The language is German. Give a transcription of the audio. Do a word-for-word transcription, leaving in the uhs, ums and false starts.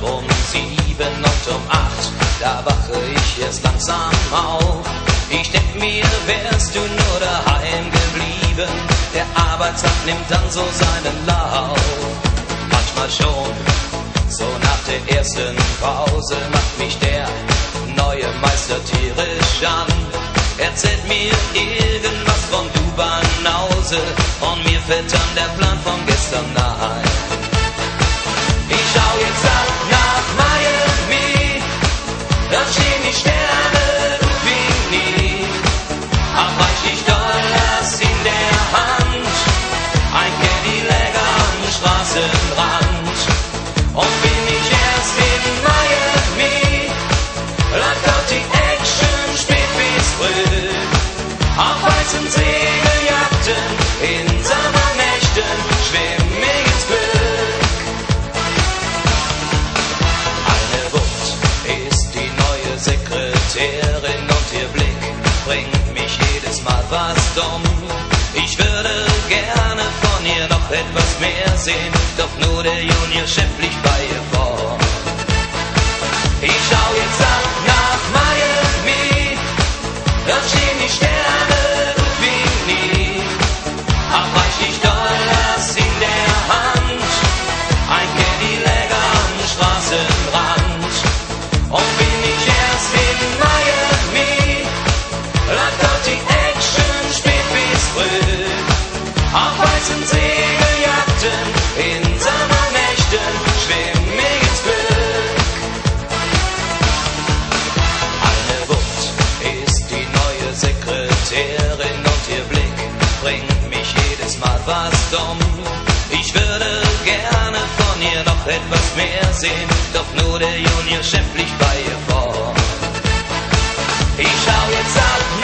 um sieben und um acht, da wache ich erst langsam auf. Ich denk mir, wärst du nur daheim geblieben, der Arbeitstag nimmt dann so seinen Lauf. Manchmal schon, so nach der ersten Pause, macht mich der neue Meister tierisch an. Erzählt mir irgendwas von Du-Banause und mir fällt dann der Plan von gestern ein. Ich schau jetzt ab nach Miami, dort stehen die Sterne wie nie. Hab reichlich Dollars in der Hand, ein Cadillac am Straßenrand. Und bin ich erst in Miami, läuft dort die Action spät bis früh. Auf weißen Segeljachten, in Sommernächten, schwimm ich ins Glück. Eine Wucht ist die neue Sekretärin und ihr Blick bringt mich jedes Mal fast um. Ich würde gerne von ihr noch etwas mehr sehen, doch nur der Juniorchef liegt bei ihr vor. Ich schau jetzt ab nach Miami, dort stehen die Sterne wie nie. Hab reichlich Dollars in der Hand, ein Cadillac am Straßenrand. Und bin ich erst in Miami, läuft dort die Action spät bis früh. Auf weißen Segeljachten, in Sommernächten, schwimm ich ins Glück. Eine Wucht ist die neue Sekretärin und ihr Blick bringt mich jedes Mal fast um. Ich würde gerne von ihr noch etwas mehr sehen, doch nur der Juniorchef liegt bei ihr vor. Ich schau jetzt ab